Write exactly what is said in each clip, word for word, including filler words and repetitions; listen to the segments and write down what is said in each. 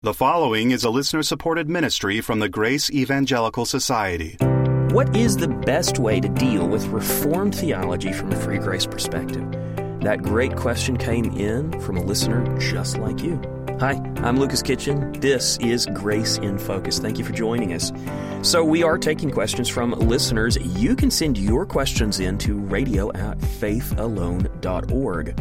The following is a listener-supported ministry from the Grace Evangelical Society. What is the best way to deal with Reformed theology from a free grace perspective? That great question came in from a listener just like you. Hi, I'm Lucas Kitchen. This is Grace in Focus. Thank you for joining us. So we are taking questions from listeners. You can send your questions in to radio at faith alone dot org.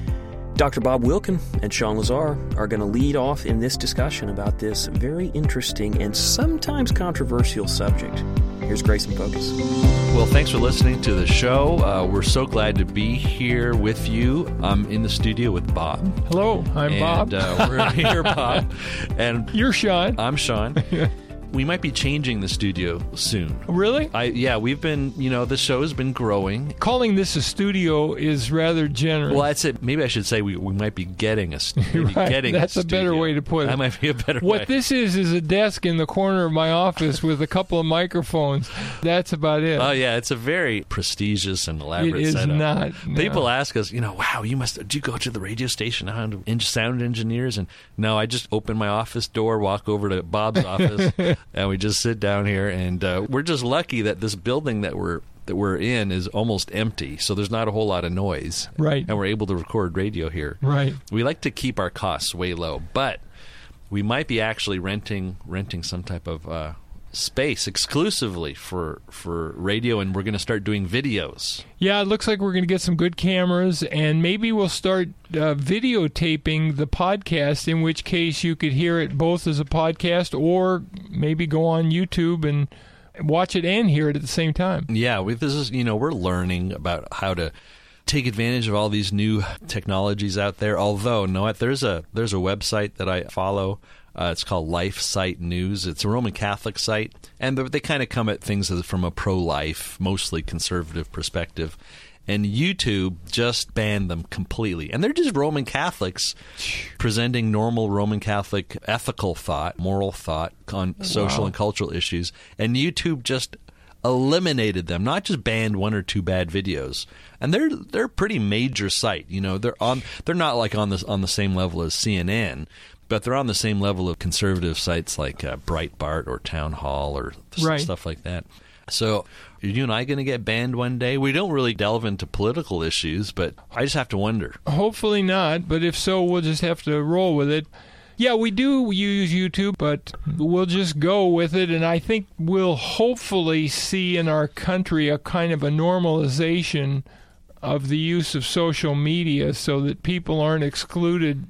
Doctor Bob Wilkin and Sean Lazar are going to lead off in this discussion about this very interesting and sometimes controversial subject. Here's Grace in Focus. Well, thanks for listening to the show. Uh, we're so glad to be here with you. I'm in the studio with Bob. Hello, I'm and, Bob. Uh, we're here, Bob. And you're Sean. I'm Sean. We might be changing the studio soon. Really? I yeah, we've been, you know, the show has been growing. Calling this a studio is rather generous. Well, that's it. Maybe I should say we, we might be getting a, maybe right. getting That's a, a better way to put it. That might be a better what way. What this is is a desk in the corner of my office with a couple of microphones. That's about it. Oh, yeah, it's a very prestigious and elaborate it is setup. not. No. People ask us, you know, wow, you must, do you go to the radio station, sound engineers? And no, I just open my office door, walk over to Bob's office, and we just sit down here, and uh, we're just lucky that this building that we're that we're in is almost empty, so there's not a whole lot of noise. Right. And we're able to record radio here. Right. We like to keep our costs way low, but we might be actually renting renting some type of uh, space exclusively for for radio, and we're going to start doing videos. Yeah, it looks like we're going to get some good cameras, and maybe we'll start uh, videotaping the podcast, in which case you could hear it both as a podcast or maybe go on YouTube and watch it and hear it at the same time. Yeah, we, this is, you know, we're learning about how to take advantage of all these new technologies out there. Although, no, there's a there's a website that I follow. Uh, it's called Life Site News. It's a Roman Catholic site, and they kind of come at things from a pro-life, mostly conservative perspective. And YouTube just banned them completely. And they're just Roman Catholics presenting normal Roman Catholic ethical thought, moral thought on social Wow. and cultural issues. And YouTube just eliminated them, not just banned one or two bad videos. And they're they're a pretty major site. You know, they're on they're not like on the on the same level as C N N. But they're on the same level of conservative sites like uh, Breitbart or Town Hall or right. stuff like that. So are you and I going to get banned one day? We don't really delve into political issues, but I just have to wonder. Hopefully not, but if so, we'll just have to roll with it. Yeah, we do use YouTube, but we'll just go with it, and I think we'll hopefully see in our country a kind of a normalization of the use of social media so that people aren't excluded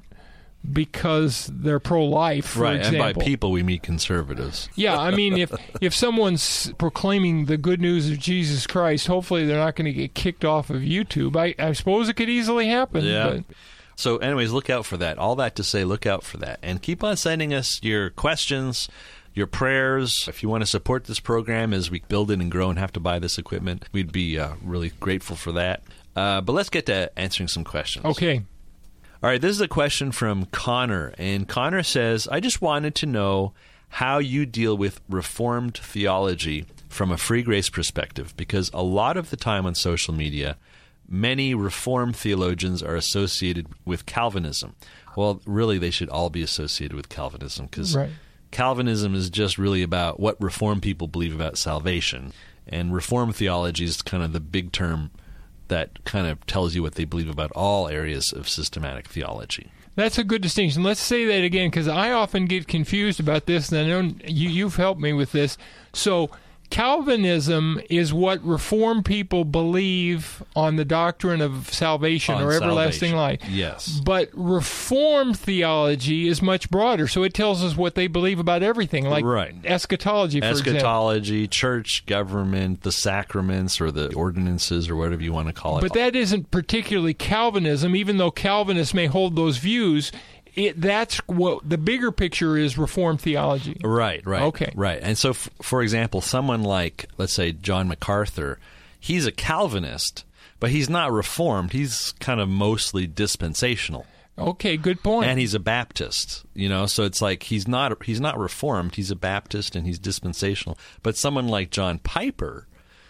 because they're pro-life, for right, example. And by people, we mean conservatives. Yeah, I mean, if if someone's proclaiming the good news of Jesus Christ, hopefully they're not going to get kicked off of YouTube. I, I suppose it could easily happen. Yeah. But. So anyways, look out for that. All that to say, look out for that. And keep on sending us your questions, your prayers. If you want to support this program as we build it and grow and have to buy this equipment, we'd be uh, really grateful for that. Uh, but let's get to answering some questions. Okay. All right, this is a question from Connor, and Connor says, I just wanted to know how you deal with Reformed theology from a free grace perspective, because a lot of the time on social media, many Reformed theologians are associated with Calvinism. Well, really, they should all be associated with Calvinism, because right. Calvinism is just really about what Reformed people believe about salvation, and Reformed theology is kind of the big term that kind of tells you what they believe about all areas of systematic theology. That's a good distinction. Let's say that again, because I often get confused about this, and I know you, you've helped me with this. So Calvinism is what Reformed people believe on the doctrine of salvation On or everlasting salvation. life. Yes. But Reformed theology is much broader, so it tells us what they believe about everything, like Right. eschatology, for example. Eschatology, church, government, the sacraments or the ordinances or whatever you want to call it. But that isn't particularly Calvinism, even though Calvinists may hold those views. It, that's what the bigger picture is Reformed theology. Right, right. Okay. Right. And so, f- for example, someone like, let's say, John MacArthur, he's a Calvinist, but he's not Reformed. He's kind of mostly dispensational. Okay, good point. And he's a Baptist, you know, so it's like he's not he's not Reformed. He's a Baptist and he's dispensational. But someone like John Piper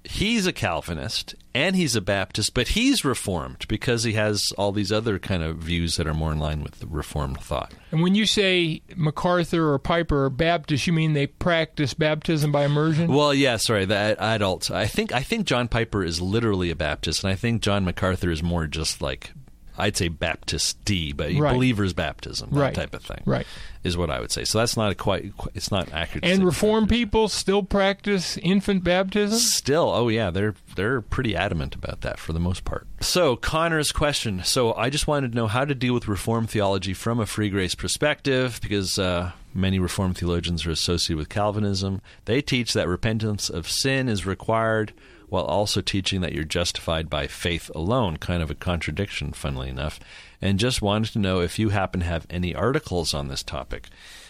he's a Calvinist and he's a Baptist, but he's Reformed because he has all these other kind of views that are more in line with the Reformed thought. And when you say MacArthur or Piper are Baptist, you mean they practice baptism by immersion? Well, yeah, sorry, the adults. I think I think John Piper is literally a Baptist, and I think John MacArthur is more just like, I'd say Baptist-y, but Right. believer's baptism, that Right. type of thing, Right. is what I would say. So that's not a quite, it's not accurate. to And say Reformed Baptist. people still practice infant baptism? Still, oh yeah, they're they're pretty adamant about that for the most part. So Connor's question. So I just wanted to know how to deal with Reformed theology from a free grace perspective, because uh, many Reformed theologians are associated with Calvinism. They teach that repentance of sin is required, while also teaching that you're justified by faith alone. Kind of a contradiction, funnily enough. And just wanted to know if you happen to have any articles on this topic.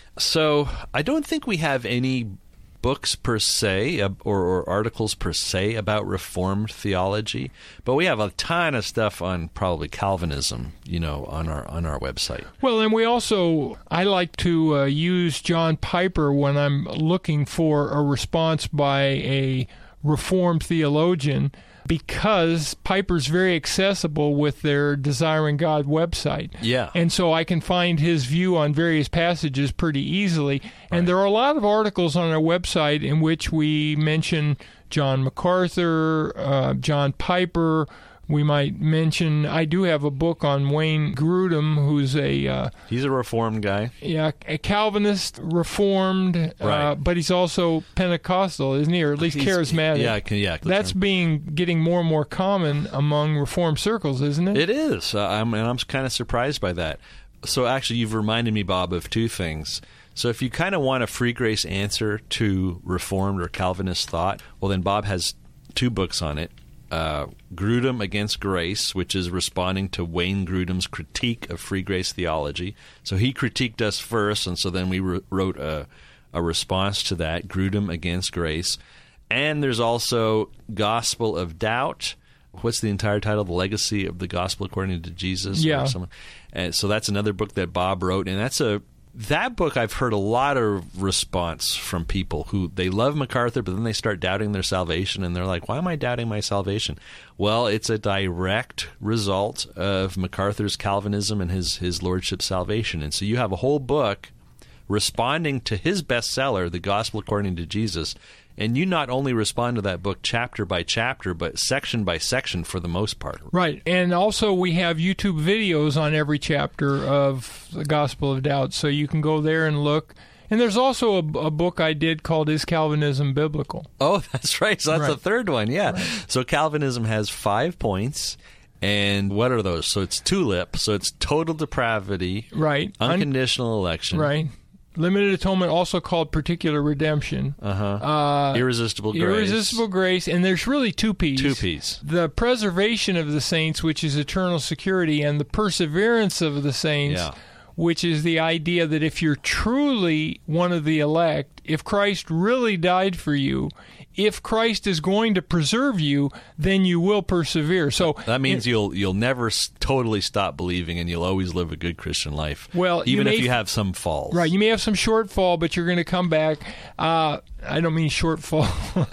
So I don't think we have any books per se uh, or, or articles per se about Reformed theology, but we have a ton of stuff on probably Calvinism, you know, on our on our website. Well, and we also, I like to uh, use John Piper when I'm looking for a response by a Reformed theologian, because Piper's very accessible with their Desiring God website. Yeah. And so I can find his view on various passages pretty easily. And Right. there are a lot of articles on our website in which we mention John MacArthur, uh, John Piper. We might mention, I do have a book on Wayne Grudem, who's a uh, He's a Reformed guy. yeah a Calvinist, Reformed, uh, Right. but he's also Pentecostal, isn't he? Or at least He's- charismatic. Yeah, I can- yeah. That's being getting more and more common among Reformed circles, isn't it? It is, uh, I'm, and I'm kind of surprised by that. So actually, you've reminded me, Bob, of two things. So if you kind of want a free grace answer to Reformed or Calvinist thought, well, then Bob has two books on it. Uh, Grudem Against Grace, which is responding to Wayne Grudem's critique of free grace theology. So he critiqued us first, and so then we re- wrote a, a response to that, Grudem Against Grace. And there's also Gospel of Doubt. What's the entire title? The Legacy of the Gospel According to Jesus? Yeah. Or something. And so that's another book that Bob wrote, and that's a that book I've heard a lot of response from people who they love MacArthur, but then they start doubting their salvation, and they're like, why am I doubting my salvation? Well, it's a direct result of MacArthur's Calvinism and his, his lordship salvation. And so you have a whole book responding to his bestseller, The Gospel According to Jesus, and you not only respond to that book chapter by chapter, but section by section for the most part. Right. And also we have YouTube videos on every chapter of the Gospel of Doubt, so you can go there and look. And there's also a, a book I did called Is Calvinism Biblical? Oh, that's right. So that's Right. the third one, yeah. Right. So Calvinism has five points, and what are those? So it's TULIP, so it's total depravity, Right. Un- unconditional election, right. Limited atonement, also called particular redemption. Uh-huh. Uh, Irresistible grace. Irresistible grace, and there's really two P's. Two P's. The preservation of the saints, which is eternal security, and the perseverance of the saints, Yeah. which is the idea that if you're truly one of the elect, if Christ really died for you, if Christ is going to preserve you, then you will persevere. So That means it- you'll you'll never s- totally stop believing, and you'll always live a good Christian life. Well, you even if may- you have some falls. Right, you may have some shortfall, but you're going to come back. Uh, I don't mean shortfall.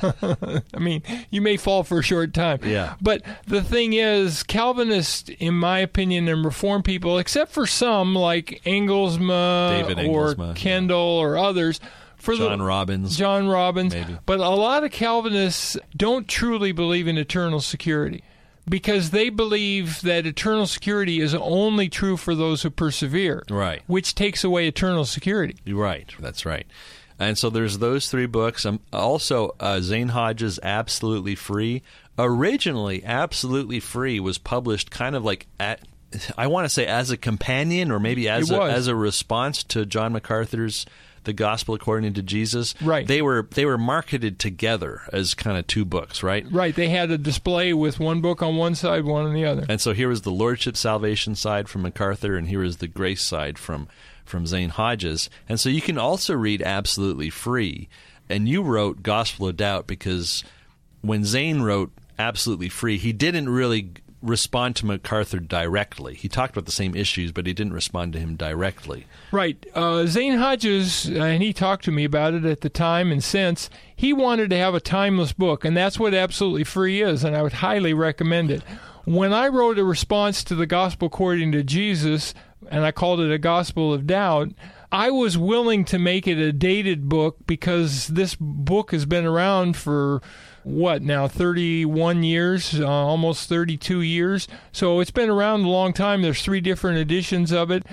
I mean, you may fall for a short time. Yeah. But the thing is, Calvinists, in my opinion, and Reformed people, except for some like Engelsma David or Engelsma, Kendall or others, for John the, Robbins. John Robbins, Maybe. but a lot of Calvinists don't truly believe in eternal security, because they believe that eternal security is only true for those who persevere, Right. which takes away eternal security. You're right. That's right. And so there's those three books. Um, also, uh, Zane Hodge's Absolutely Free. Originally, Absolutely Free was published kind of like at, I want to say as a companion, or maybe as It a, was. as a response to John MacArthur's The Gospel According to Jesus. Right. They were they were marketed together as kind of two books, right? Right, they had a display with one book on one side, one on the other. And so here was the Lordship Salvation side from MacArthur, and here is the Grace side from from Zane Hodges. And so you can also read Absolutely Free. And you wrote Gospel of Doubt because when Zane wrote Absolutely Free, he didn't really respond to MacArthur directly. He talked about the same issues, but he didn't respond to him directly. Right. Uh, Zane Hodges, uh, and he talked to me about it at the time and since, he wanted to have a timeless book, and that's what Absolutely Free is, and I would highly recommend it. When I wrote a response to the Gospel According to Jesus, and I called it a Gospel of Doubt, I was willing to make it a dated book because this book has been around for, what, now thirty-one years, uh, almost thirty-two years. So it's been around a long time. There's three different editions of it.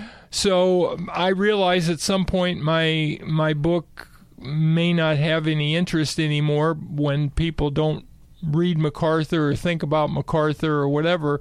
So I realized at some point my my book may not have any interest anymore when people don't read MacArthur or think about MacArthur or whatever.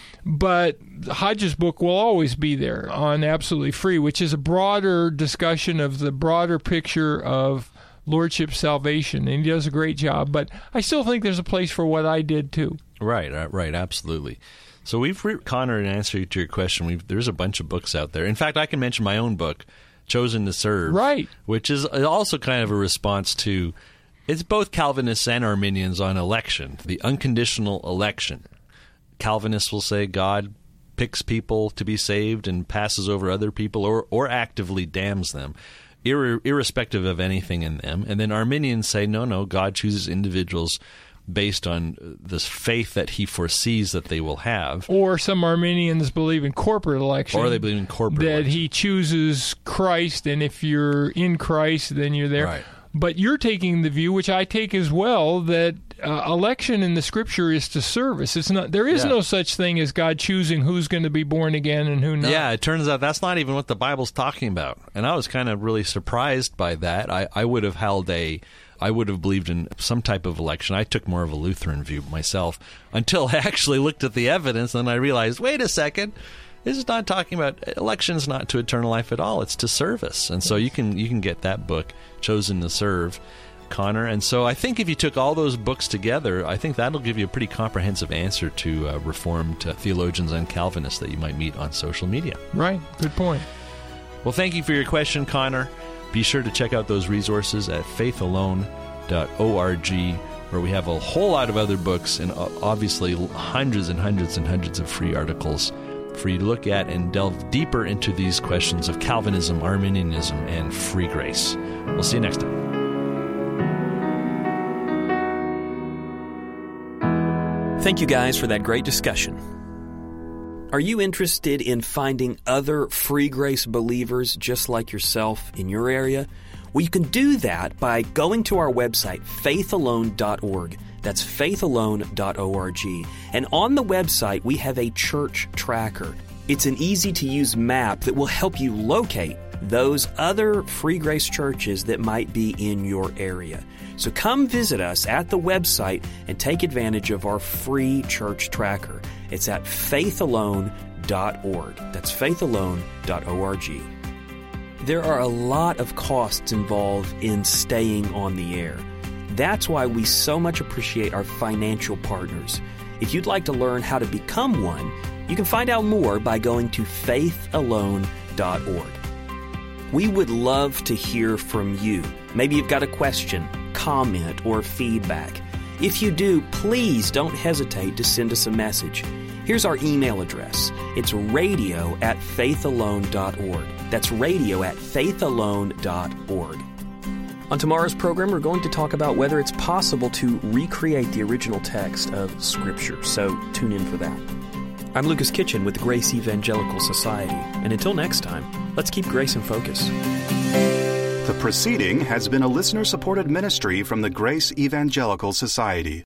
But Hodges' book will always be there on Absolutely Free, which is a broader discussion of the broader picture of Lordship salvation, and he does a great job. But I still think there's a place for what I did, too. Right, right, absolutely. So we've, re- Connor, in answer to your question, we've, there's a bunch of books out there. In fact, I can mention my own book, Chosen to Serve, right, which is also kind of a response to, it's both Calvinists and Arminians on election, the unconditional election. Calvinists will say God picks people to be saved and passes over other people or, or actively damns them, ir- irrespective of anything in them. And then Arminians say, no, no, God chooses individuals based on this faith that he foresees that they will have. Or some Arminians believe in corporate election. Or they believe in corporate that election. he chooses Christ, and if you're in Christ, then you're there. Right. But you're taking the view, which I take as well, that uh, election in the Scripture is to service. It's not. There is Yeah. no such thing as God choosing who's going to be born again and who not. Yeah, it turns out that's not even what the Bible's talking about. And I was kind of really surprised by that. I, I would have held a... I would have believed in some type of election. I took more of a Lutheran view myself until I actually looked at the evidence, and I realized, wait a second, this is not talking about election's not to eternal life at all. It's to service. And so you can you can get that book, Chosen to Serve, Connor. And so I think if you took all those books together, I think that'll give you a pretty comprehensive answer to uh, Reformed uh, theologians and Calvinists that you might meet on social media. Right. Good point. Well, thank you for your question, Connor. Be sure to check out those resources at faith alone dot org, where we have a whole lot of other books and obviously hundreds and hundreds and hundreds of free articles for you to look at and delve deeper into these questions of Calvinism, Arminianism, and free grace. We'll see you next time. Thank you guys for that great discussion. Are you interested in finding other free grace believers just like yourself in your area? Well, you can do that by going to our website, faith alone dot org. That's faith alone dot org. And on the website, we have a church tracker. It's an easy-to-use map that will help you locate those other free grace churches that might be in your area. So come visit us at the website and take advantage of our free church tracker. It's at faith alone dot org. That's faith alone dot org. There are a lot of costs involved in staying on the air. That's why we so much appreciate our financial partners. If you'd like to learn how to become one, you can find out more by going to faith alone dot org. We would love to hear from you. Maybe you've got a question, comment, or feedback. If you do, please don't hesitate to send us a message. Here's our email address. It's radio at faith alone dot org. That's radio at faith alone dot org. On tomorrow's program, we're going to talk about whether it's possible to recreate the original text of Scripture, so tune in for that. I'm Lucas Kitchen with the Grace Evangelical Society, and until next time, let's keep grace in focus. The proceeding has been a listener-supported ministry from the Grace Evangelical Society.